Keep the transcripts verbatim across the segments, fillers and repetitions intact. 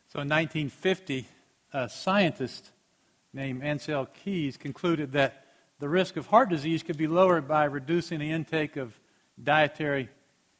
So in nineteen fifty, a scientist named Ancel Keys concluded that the risk of heart disease could be lowered by reducing the intake of dietary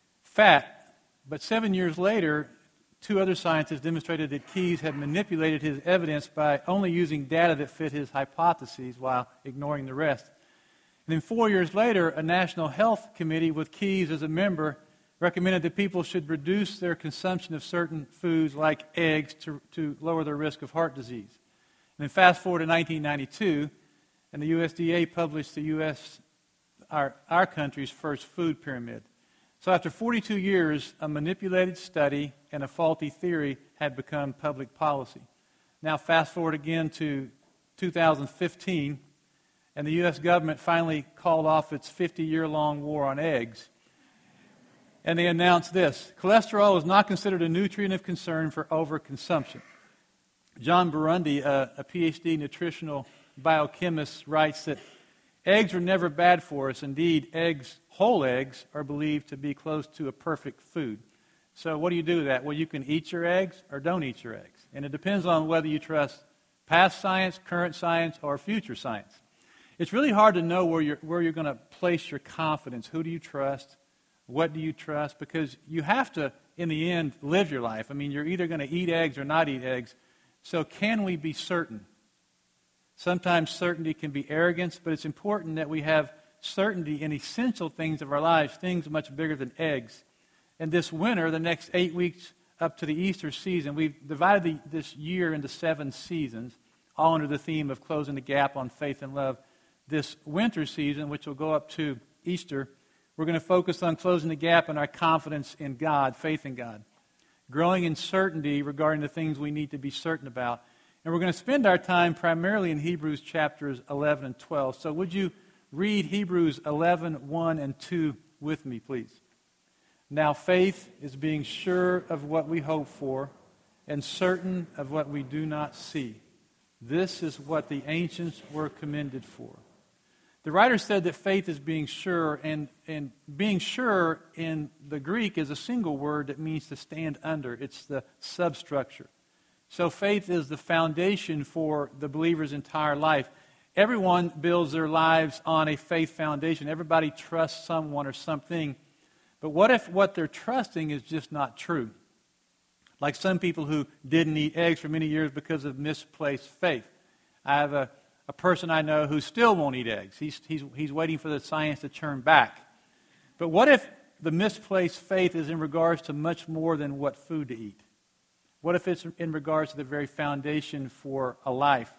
fat. But seven years later, two other scientists demonstrated that Keys had manipulated his evidence by only using data that fit his hypotheses while ignoring the rest. And then four years later, a National Health Committee with Keys as a member recommended that people should reduce their consumption of certain foods like eggs to, to lower their risk of heart disease. And then fast forward to nineteen ninety-two, and the U S D A published the U S our, our country's first food pyramid. So after forty-two years, a manipulated study and a faulty theory had become public policy. Now fast forward again to two thousand fifteen, and the U S government finally called off its fifty-year-long war on eggs. And they announced this: cholesterol is not considered a nutrient of concern for overconsumption. John Burundi, a, a P H D nutritional biochemist, writes that eggs are never bad for us. Indeed, eggs, whole eggs, are believed to be close to a perfect food. So what do you do with that? Well, you can eat your eggs or don't eat your eggs. And it depends on whether you trust past science, current science, or future science. It's really hard to know where you're, where you're going to place your confidence. Who do you trust? What do you trust? Because you have to, in the end, live your life. I mean, you're either going to eat eggs or not eat eggs. So can we be certain? Sometimes certainty can be arrogance, but it's important that we have certainty in essential things of our lives, things much bigger than eggs. And this winter, the next eight weeks up to the Easter season, we've divided the, this year into seven seasons, all under the theme of closing the gap on faith and love. This winter season, which will go up to Easter, we're going to focus on closing the gap in our confidence in God, faith in God, growing in certainty regarding the things we need to be certain about. And we're going to spend our time primarily in Hebrews chapters eleven and twelve. So would you read Hebrews eleven, one and two with me, please? Now faith is being sure of what we hope for and certain of what we do not see. This is what the ancients were commended for. The writer said that faith is being sure, and, and being sure in the Greek is a single word that means to stand under. It's the substructure. So faith is the foundation for the believer's entire life. Everyone builds their lives on a faith foundation. Everybody trusts someone or something. But what if what they're trusting is just not true? Like some people who didn't eat eggs for many years because of misplaced faith. I have a A person I know who still won't eat eggs. He's, he's, he's waiting for the science to turn back. But what if the misplaced faith is in regards to much more than what food to eat? What if it's in regards to the very foundation for a life?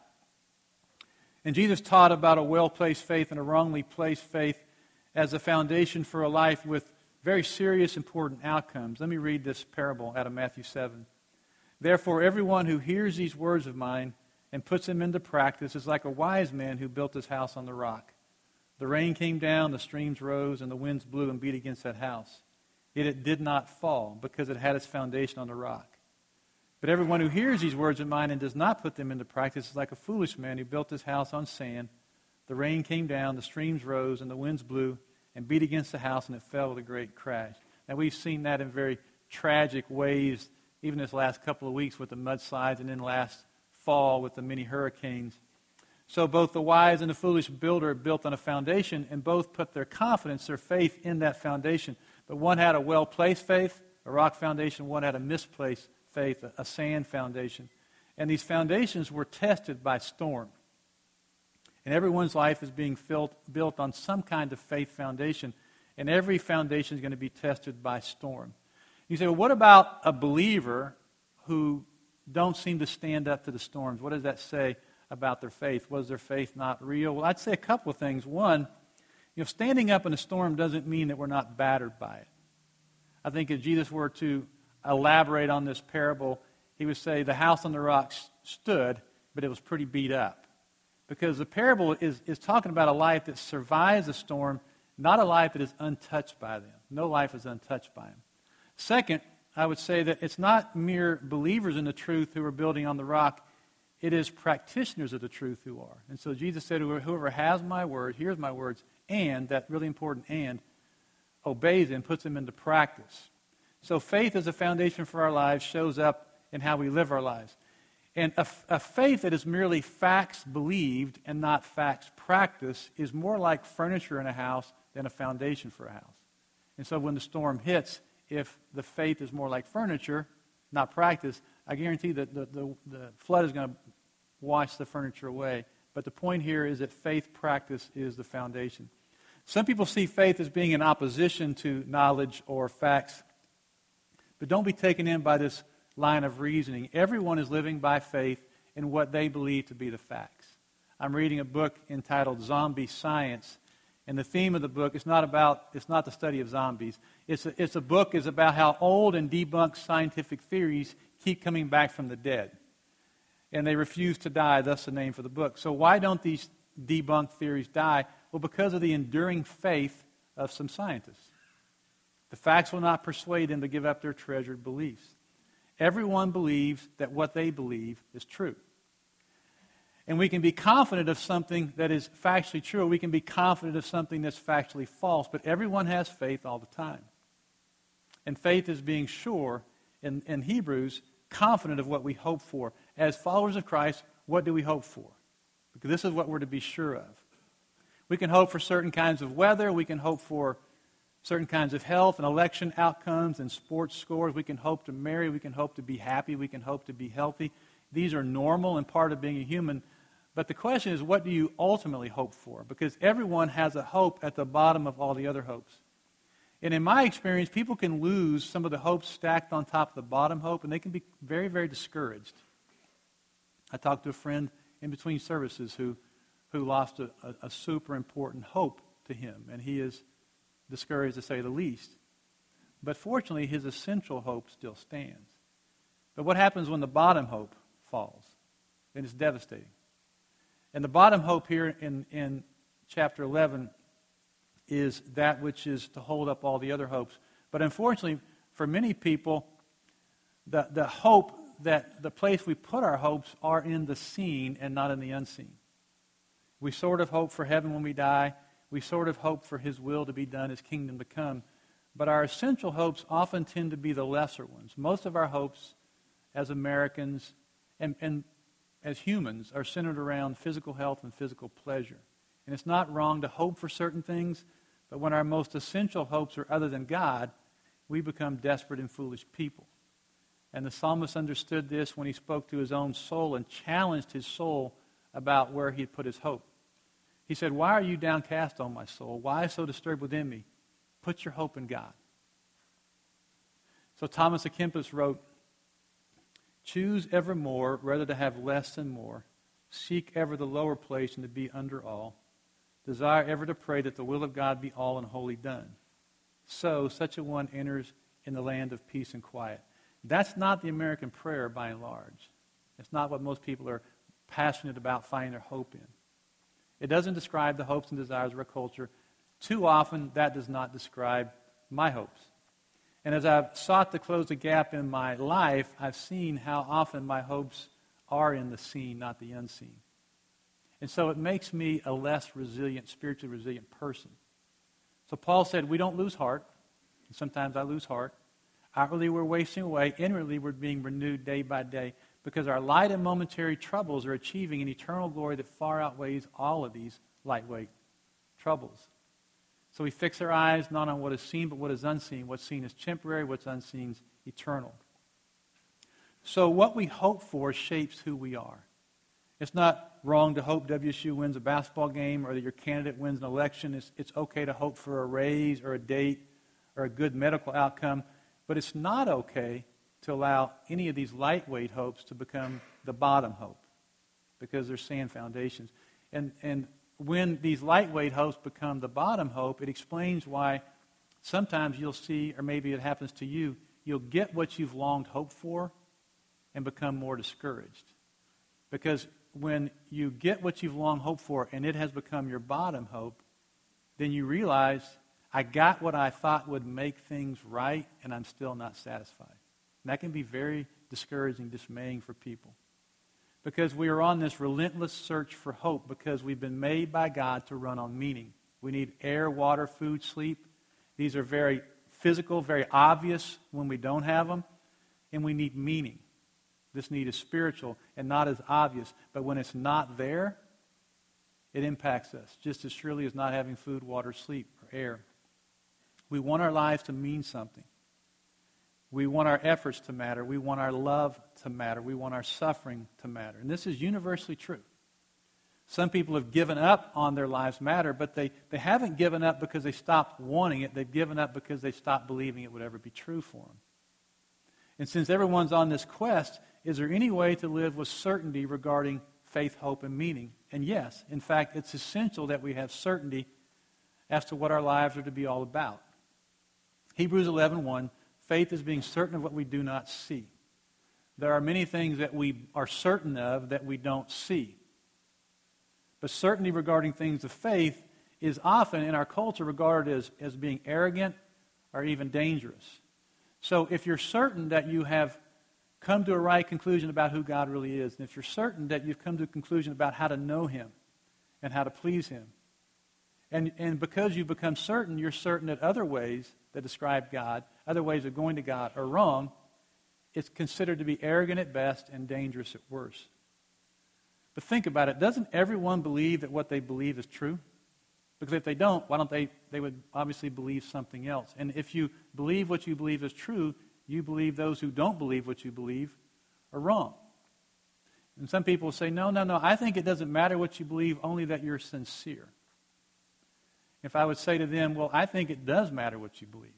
And Jesus taught about a well-placed faith and a wrongly placed faith as a foundation for a life with very serious, important outcomes. Let me read this parable out of Matthew seven. Therefore, everyone who hears these words of mine and puts them into practice is like a wise man who built his house on the rock. The rain came down, the streams rose, and the winds blew and beat against that house. Yet it did not fall, because it had its foundation on the rock. But everyone who hears these words of mine and does not put them into practice is like a foolish man who built his house on sand. The rain came down, the streams rose, and the winds blew and beat against the house, and it fell with a great crash. Now, we've seen that in very tragic ways, even this last couple of weeks with the mudslides, and then last fall with the many hurricanes. So both the wise and the foolish builder built on a foundation, and both put their confidence, their faith in that foundation. But one had a well-placed faith, a rock foundation. One had a misplaced faith, a sand foundation. And these foundations were tested by storm. And everyone's life is being filled, built on some kind of faith foundation. And every foundation is going to be tested by storm. You say, well, what about a believer who don't seem to stand up to the storms? What does that say about their faith? Was their faith not real? Well, I'd say a couple of things. One, you know, standing up in a storm doesn't mean that we're not battered by it. I think if Jesus were to elaborate on this parable, he would say the house on the rock stood, but it was pretty beat up. Because the parable is, is talking about a life that survives a storm, not a life that is untouched by them. No life is untouched by them. Second, I would say that it's not mere believers in the truth who are building on the rock. It is practitioners of the truth who are. And so Jesus said, whoever has my word, hears my words, and, that really important and, obeys and puts them into practice. So faith as a foundation for our lives shows up in how we live our lives. And a, a faith that is merely facts believed and not facts practiced is more like furniture in a house than a foundation for a house. And so when the storm hits, if the faith is more like furniture, not practice, I guarantee that the, the, the flood is going to wash the furniture away. But the point here is that faith practice is the foundation. Some people see faith as being in opposition to knowledge or facts. But don't be taken in by this line of reasoning. Everyone is living by faith in what they believe to be the facts. I'm reading a book entitled Zombie Science. And the theme of the book is not about, it's not the study of zombies. It's a, it's a book is about how old and debunked scientific theories keep coming back from the dead. And they refuse to die, thus the name for the book. So why don't these debunked theories die? Well, because of the enduring faith of some scientists. The facts will not persuade them to give up their treasured beliefs. Everyone believes that what they believe is true. And we can be confident of something that is factually true, or we can be confident of something that's factually false, but everyone has faith all the time. And faith is being sure, in, in Hebrews, confident of what we hope for. As followers of Christ, what do we hope for? Because this is what we're to be sure of. We can hope for certain kinds of weather. We can hope for certain kinds of health and election outcomes and sports scores. We can hope to marry. We can hope to be happy. We can hope to be healthy. These are normal and part of being a human. But the question is, what do you ultimately hope for? Because everyone has a hope at the bottom of all the other hopes. And in my experience, people can lose some of the hopes stacked on top of the bottom hope, and they can be very, very discouraged. I talked to a friend in between services who, who lost a, a, a super important hope to him, and he is discouraged to say the least. But fortunately, his essential hope still stands. But what happens when the bottom hope falls? Then it's devastating. And the bottom hope here in, in chapter eleven is that which is to hold up all the other hopes. But unfortunately, for many people, the, the hope that the place we put our hopes are in the seen and not in the unseen. We sort of hope for heaven when we die. We sort of hope for His will to be done, His kingdom to come. But our essential hopes often tend to be the lesser ones. Most of our hopes as Americans and, and as humans are centered around physical health and physical pleasure. And it's not wrong to hope for certain things, but when our most essential hopes are other than God, we become desperate and foolish people. And the psalmist understood this when he spoke to his own soul and challenged his soul about where he had put his hope. He said, "Why are you downcast, O my soul? Why so disturbed within me? Put your hope in God." So Thomas à Kempis wrote, "Choose ever more, rather to have less than more. Seek ever the lower place and to be under all. Desire ever to pray that the will of God be all and wholly done. So such a one enters in the land of peace and quiet." That's not the American prayer by and large. It's not what most people are passionate about finding their hope in. It doesn't describe the hopes and desires of our culture. Too often, that does not describe my hopes. And as I've sought to close the gap in my life, I've seen how often my hopes are in the seen, not the unseen. And so it makes me a less resilient, spiritually resilient person. So Paul said, we don't lose heart. And sometimes I lose heart. Outwardly, we're wasting away. Inwardly, we're being renewed day by day because our light and momentary troubles are achieving an eternal glory that far outweighs all of these lightweight troubles. So we fix our eyes not on what is seen, but what is unseen. What's seen is temporary. What's unseen is eternal. So what we hope for shapes who we are. It's not wrong to hope W S U wins a basketball game or that your candidate wins an election. It's, it's okay to hope for a raise or a date or a good medical outcome. But it's not okay to allow any of these lightweight hopes to become the bottom hope because they're sand foundations. And, and when these lightweight hopes become the bottom hope, it explains why sometimes you'll see, or maybe it happens to you, you'll get what you've longed hoped for and become more discouraged. Because when you get what you've long hoped for and it has become your bottom hope, then you realize, I got what I thought would make things right, and I'm still not satisfied. And that can be very discouraging, dismaying for people. Because we are on this relentless search for hope because we've been made by God to run on meaning. We need air, water, food, sleep. These are very physical, very obvious when we don't have them. And we need meaning. This need is spiritual and not as obvious. But when it's not there, it impacts us just as surely as not having food, water, sleep, or air. We want our lives to mean something. We want our efforts to matter. We want our love to matter. We want our suffering to matter. And this is universally true. Some people have given up on their lives matter, but they, they haven't given up because they stopped wanting it. They've given up because they stopped believing it would ever be true for them. And since everyone's on this quest, is there any way to live with certainty regarding faith, hope, and meaning? And yes, in fact, it's essential that we have certainty as to what our lives are to be all about. Hebrews eleven one, faith is being certain of what we do not see. There are many things that we are certain of that we don't see. But certainty regarding things of faith is often in our culture regarded as, as being arrogant or even dangerous. So if you're certain that you have come to a right conclusion about who God really is, and if you're certain that you've come to a conclusion about how to know Him and how to please Him, and, and because you've become certain, you're certain that other ways that describe God, other ways of going to God are wrong, it's considered to be arrogant at best and dangerous at worst. But think about it. Doesn't everyone believe that what they believe is true? Because if they don't, why don't they, they would obviously believe something else. And if you believe what you believe is true, you believe those who don't believe what you believe are wrong. And some people say, no, no, no, I think it doesn't matter what you believe, only that you're sincere. If I would say to them, well, I think it does matter what you believe.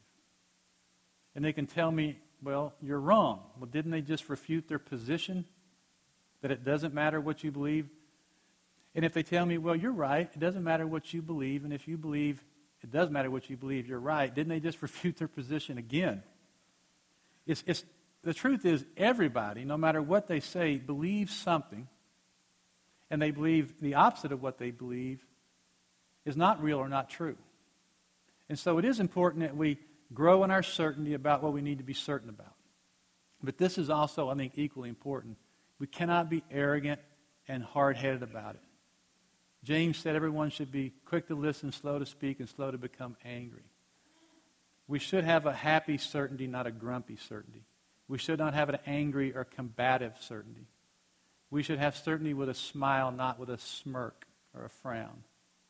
And they can tell me, well, you're wrong. Well, didn't they just refute their position that it doesn't matter what you believe? And if they tell me, well, you're right, it doesn't matter what you believe, and if you believe it does matter what you believe, you're right, didn't they just refute their position again? It's, it's, the truth is, everybody, no matter what they say, believes something, and they believe the opposite of what they believe is not real or not true. And so it is important that we grow in our certainty about what we need to be certain about. But this is also, I think, equally important. We cannot be arrogant and hard-headed about it. James said everyone should be quick to listen, slow to speak, and slow to become angry. We should have a happy certainty, not a grumpy certainty. We should not have an angry or combative certainty. We should have certainty with a smile, not with a smirk or a frown.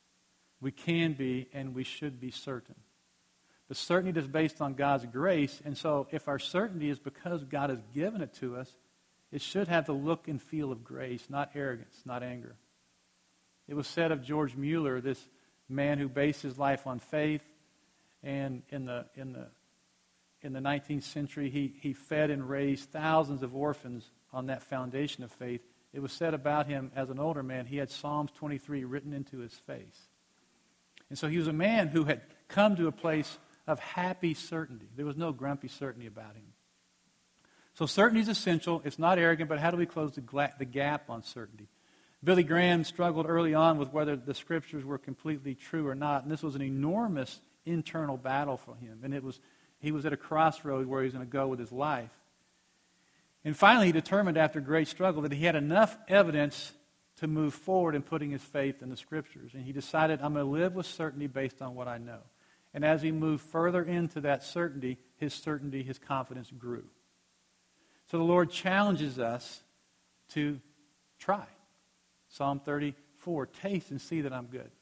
We can be and we should be certain. The certainty is based on God's grace, and so if our certainty is because God has given it to us, it should have the look and feel of grace, not arrogance, not anger. It was said of George Mueller, this man who based his life on faith, and in the in the in the nineteenth century he, he fed and raised thousands of orphans on that foundation of faith. It was said about him as an older man, he had Psalms twenty-three written into his face. And so he was a man who had come to a place of happy certainty. There was no grumpy certainty about him. So certainty is essential. It's not arrogant, but how do we close the, gla- the gap on certainty? Billy Graham struggled early on with whether the Scriptures were completely true or not, and this was an enormous internal battle for him. And it was he was at a crossroad where he was going to go with his life. And finally, he determined after great struggle that he had enough evidence to move forward in putting his faith in the Scriptures. And he decided, I'm going to live with certainty based on what I know. And as he moved further into that certainty, his certainty, his confidence grew. So the Lord challenges us to try. Psalm thirty-four, taste and see that I'm good.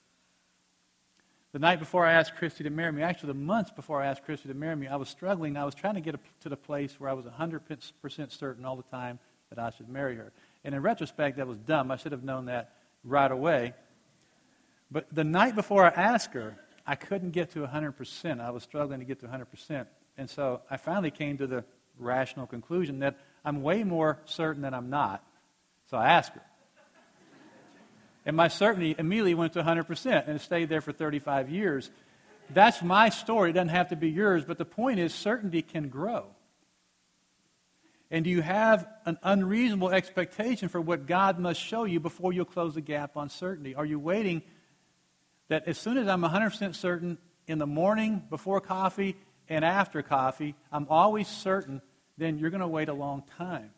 The night before I asked Christy to marry me, actually the months before I asked Christy to marry me, I was struggling. I was trying to get to the place where I was one hundred percent certain all the time that I should marry her. And in retrospect, that was dumb. I should have known that right away. But the night before I asked her, I couldn't get to one hundred percent. I was struggling to get to one hundred percent. And so I finally came to the rational conclusion that I'm way more certain than I'm not. So I asked her. And my certainty immediately went to one hundred percent, and it stayed there for thirty-five years. That's my story. It doesn't have to be yours. But the point is, certainty can grow. And do you have an unreasonable expectation for what God must show you before you'll close the gap on certainty? Are you waiting that as soon as I'm one hundred percent certain in the morning, before coffee, and after coffee, I'm always certain, then you're going to wait a long time.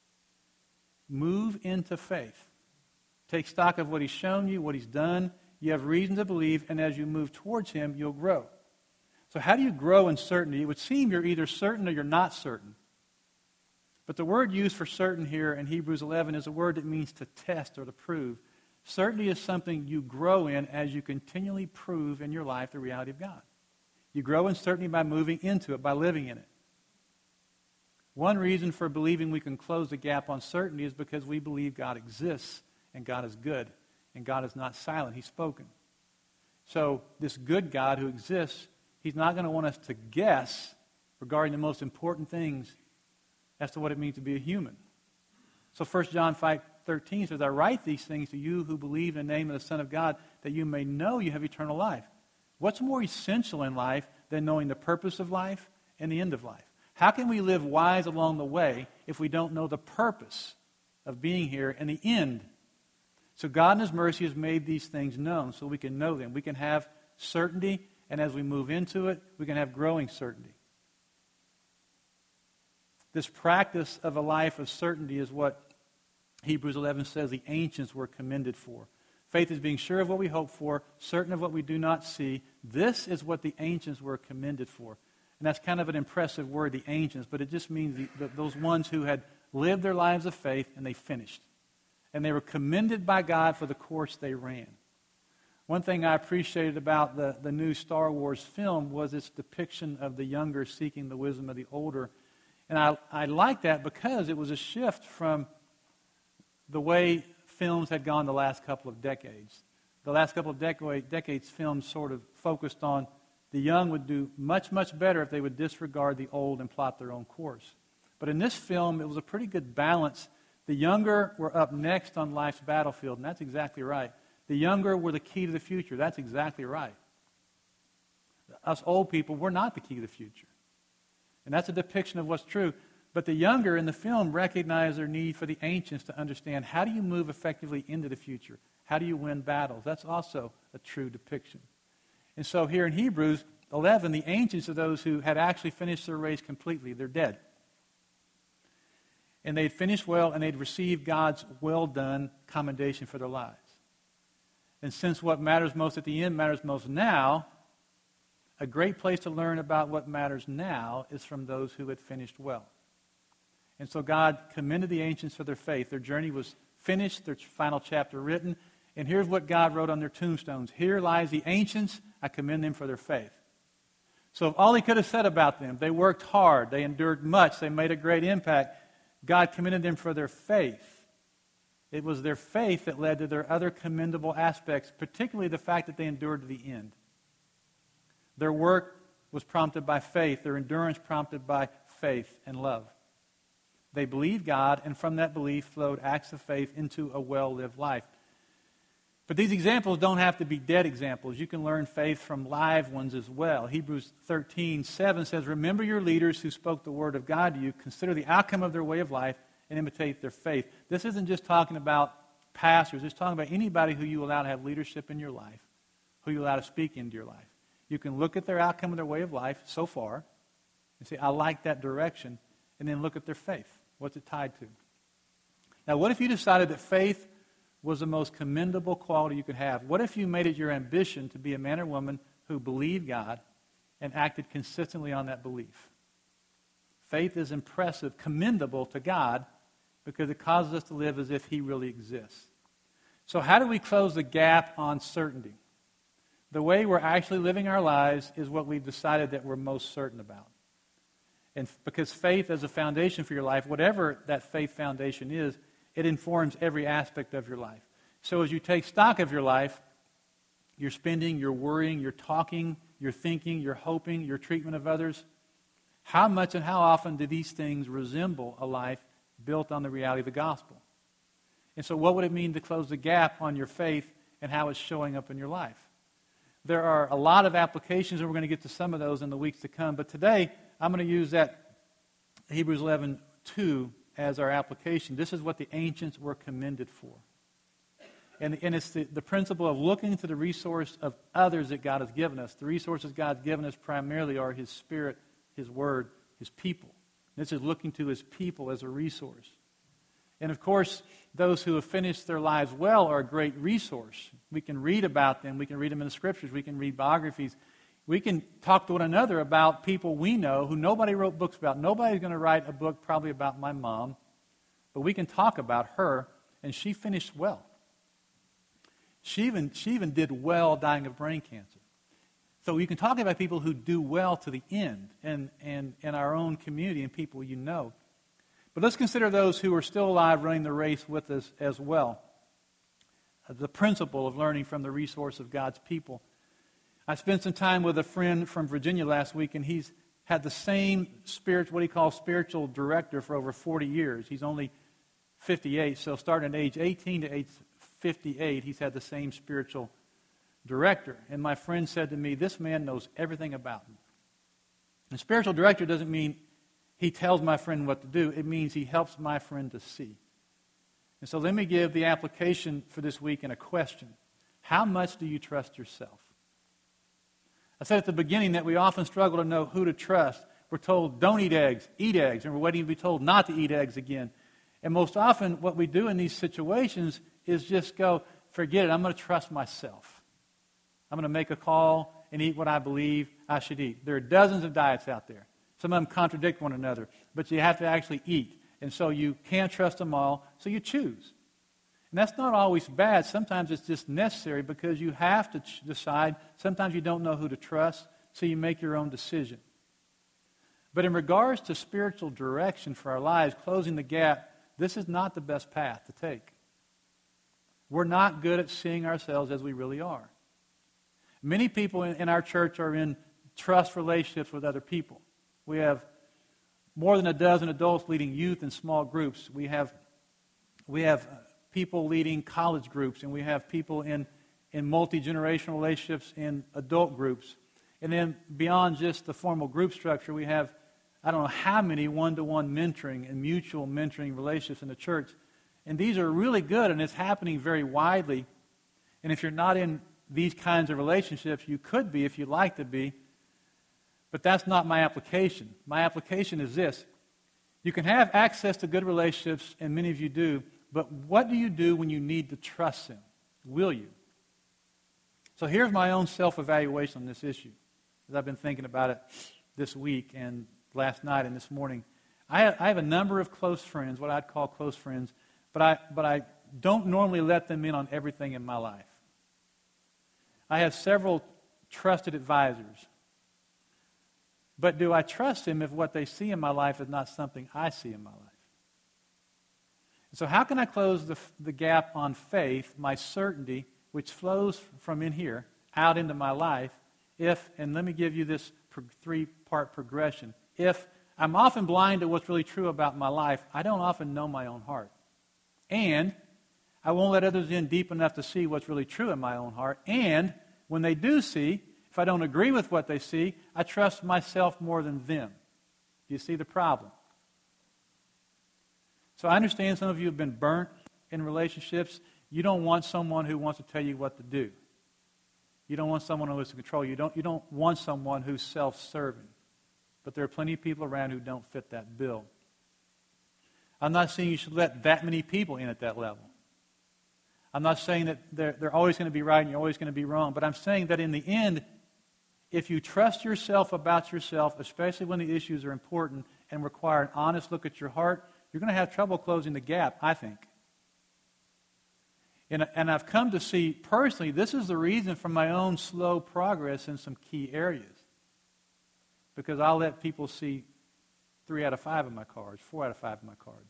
Move into faith. Take stock of what He's shown you, what He's done. You have reason to believe, and as you move towards Him, you'll grow. So how do you grow in certainty? It would seem you're either certain or you're not certain. But the word used for certain here in Hebrews eleven is a word that means to test or to prove. Certainty is something you grow in as you continually prove in your life the reality of God. You grow in certainty by moving into it, by living in it. One reason for believing we can close the gap on certainty is because we believe God exists and God is good and God is not silent. He's spoken. So this good God who exists, He's not going to want us to guess regarding the most important things as to what it means to be a human. So First John five thirteen says, I write these things to you who believe in the name of the Son of God, that you may know you have eternal life. What's more essential in life than knowing the purpose of life and the end of life? How can we live wise along the way if we don't know the purpose of being here and the end? So God in His mercy has made these things known so we can know them. We can have certainty, and as we move into it, we can have growing certainty. This practice of a life of certainty is what Hebrews eleven says the ancients were commended for. Faith is being sure of what we hope for, certain of what we do not see. This is what the ancients were commended for. And that's kind of an impressive word, the ancients, but it just means the, the, those ones who had lived their lives of faith and they finished. And they were commended by God for the course they ran. One thing I appreciated about the, the new Star Wars film was its depiction of the younger seeking the wisdom of the older. And I, I like that because it was a shift from the way films had gone the last couple of decades. The last couple of decade, decades, films sort of focused on the young would do much, much better if they would disregard the old and plot their own course. But in this film, it was a pretty good balance. The younger were up next on life's battlefield, and that's exactly right. The younger were the key to the future. That's exactly right. Us old people, we're not the key to the future. And that's a depiction of what's true. But the younger in the film recognize their need for the ancients to understand how do you move effectively into the future? How do you win battles? That's also a true depiction. And so here in Hebrews eleven, the ancients are those who had actually finished their race completely. They're dead. And they'd finished well, and they'd received God's well-done commendation for their lives. And since what matters most at the end matters most now, a great place to learn about what matters now is from those who had finished well. And so God commended the ancients for their faith. Their journey was finished, their final chapter written. And here's what God wrote on their tombstones. Here lies the ancients. I commend them for their faith. So if all He could have said about them, they worked hard, they endured much, they made a great impact, God commended them for their faith. It was their faith that led to their other commendable aspects, particularly the fact that they endured to the end. Their work was prompted by faith, their endurance prompted by faith and love. They believed God, and from that belief flowed acts of faith into a well-lived life. But these examples don't have to be dead examples. You can learn faith from live ones as well. Hebrews thirteen seven says, remember your leaders who spoke the word of God to you. Consider the outcome of their way of life and imitate their faith. This isn't just talking about pastors. It's talking about anybody who you allow to have leadership in your life, who you allow to speak into your life. You can look at their outcome of their way of life so far and say, I like that direction, and then look at their faith. What's it tied to? Now, what if you decided that faith was the most commendable quality you could have? What if you made it your ambition to be a man or woman who believed God and acted consistently on that belief? Faith is impressive, commendable to God because it causes us to live as if He really exists. So how do we close the gap on certainty? The way we're actually living our lives is what we've decided that we're most certain about. And because faith is a foundation for your life, whatever that faith foundation is, it informs every aspect of your life. So as you take stock of your life, your spending, your worrying, your talking, your thinking, your hoping, your treatment of others, how much and how often do these things resemble a life built on the reality of the gospel? And so what would it mean to close the gap on your faith and how it's showing up in your life? There are a lot of applications, and we're going to get to some of those in the weeks to come. But today, I'm going to use that Hebrews eleven two as our application. This is what the ancients were commended for. And, and it's the, the principle of looking to the resource of others that God has given us. The resources God's given us primarily are His Spirit, His Word, His people. This is looking to His people as a resource. And of course, those who have finished their lives well are a great resource. We can read about them. We can read them in the Scriptures. We can read biographies. We can talk to one another about people we know who nobody wrote books about. Nobody's going to write a book probably about my mom, but we can talk about her, and she finished well. She even, she even did well dying of brain cancer. So you can talk about people who do well to the end and in, in our own community and people you know. But let's consider those who are still alive running the race with us as well. The principle of learning from the resource of God's people. I spent some time with a friend from Virginia last week, and he's had the same spiritual, what he calls spiritual director for over forty years. He's only fifty-eight, so starting at age eighteen to age fifty-eight, he's had the same spiritual director. And my friend said to me, this man knows everything about me. And spiritual director doesn't mean he tells my friend what to do. It means he helps my friend to see. And so let me give the application for this week in a question. How much do you trust yourself? I said at the beginning that we often struggle to know who to trust. We're told, don't eat eggs, eat eggs, and we're waiting to be told not to eat eggs again. And most often what we do in these situations is just go, forget it, I'm going to trust myself. I'm going to make a call and eat what I believe I should eat. There are dozens of diets out there. Some of them contradict one another, but you have to actually eat. And so you can't trust them all, so you choose. And that's not always bad. Sometimes it's just necessary because you have to ch- decide. Sometimes you don't know who to trust, so you make your own decision. But in regards to spiritual direction for our lives, closing the gap, this is not the best path to take. We're not good at seeing ourselves as we really are. Many people in, in our church are in trust relationships with other people. We have more than a dozen adults leading youth in small groups. We have, we have people leading college groups, and we have people in, in multi-generational relationships in adult groups. And then beyond just the formal group structure, we have, I don't know how many one-to-one mentoring and mutual mentoring relationships in the church. And these are really good, and it's happening very widely. And if you're not in these kinds of relationships, you could be if you'd like to be. But that's not my application. My application is this. You can have access to good relationships, and many of you do, but what do you do when you need to trust them? Will you? So here's my own self-evaluation on this issue, as I've been thinking about it this week and last night and this morning. I have, I have a number of close friends, what I'd call close friends, but I, but I don't normally let them in on everything in my life. I have several trusted advisors. But do I trust them if what they see in my life is not something I see in my life? So how can I close the, the gap on faith, my certainty, which flows from in here out into my life, if, and let me give you this pro- three-part progression, if I'm often blind to what's really true about my life, I don't often know my own heart. And I won't let others in deep enough to see what's really true in my own heart. And when they do see, if I don't agree with what they see, I trust myself more than them. Do you see the problem? So I understand some of you have been burnt in relationships. You don't want someone who wants to tell you what to do. You don't want someone who is in control. You don't, you don't want someone who's self-serving. But there are plenty of people around who don't fit that bill. I'm not saying you should let that many people in at that level. I'm not saying that they're, they're always going to be right and you're always going to be wrong. But I'm saying that in the end, if you trust yourself about yourself, especially when the issues are important and require an honest look at your heart, you're going to have trouble closing the gap, I think. And, and I've come to see personally, this is the reason for my own slow progress in some key areas. Because I'll let people see three out of five of my cards, four out of five of my cards.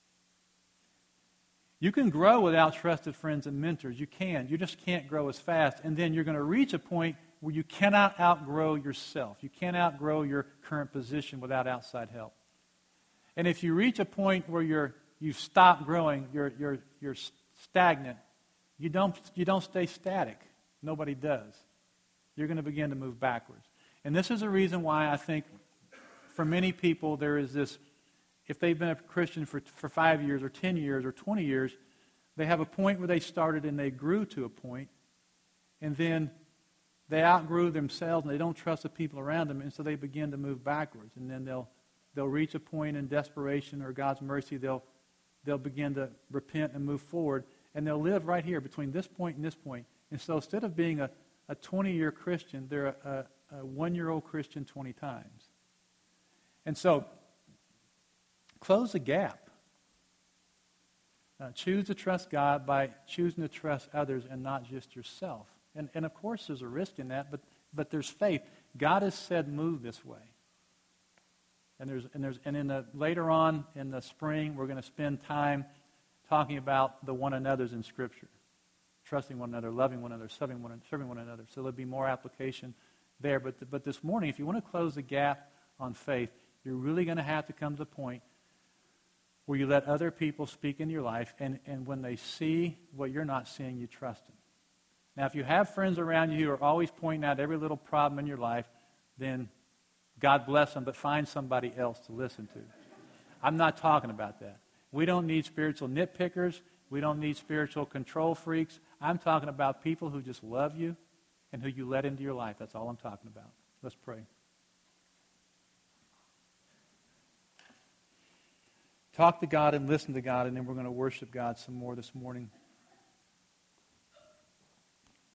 You can grow without trusted friends and mentors. You can. You just can't grow as fast. And then you're going to reach a point where you cannot outgrow yourself. You can't outgrow your current position without outside help. And if you reach a point where you're you've stopped growing, you're you're you're stagnant, you don't you don't stay static. Nobody does. You're going to begin to move backwards. And this is a reason why I think for many people there is this, if they've been a Christian for, for five years or ten years or twenty years, they have a point where they started and they grew to a point, and then they outgrew themselves and they don't trust the people around them, and so they begin to move backwards. And then they'll they'll reach a point in desperation or God's mercy, they'll they'll begin to repent and move forward, and they'll live right here between this point and this point. And so instead of being a, a twenty-year Christian, they're a, a a one-year-old Christian twenty times. And so, close the gap. Uh, choose to trust God by choosing to trust others and not just yourself. And, and of course, there's a risk in that, but, but there's faith. God has said move this way. And there's and there's and in the later on in the spring, we're going to spend time talking about the one another's in Scripture, trusting one another, loving one another, serving one serving one another. So there'll be more application there. But the, but this morning, if you want to close the gap on faith, you're really going to have to come to the point where you let other people speak in your life, and, and when they see what you're not seeing, you trust them. Now, if you have friends around you who are always pointing out every little problem in your life, then God bless them, but find somebody else to listen to. I'm not talking about that. We don't need spiritual nitpickers. We don't need spiritual control freaks. I'm talking about people who just love you and who you let into your life. That's all I'm talking about. Let's pray. Talk to God and listen to God, and then we're going to worship God some more this morning.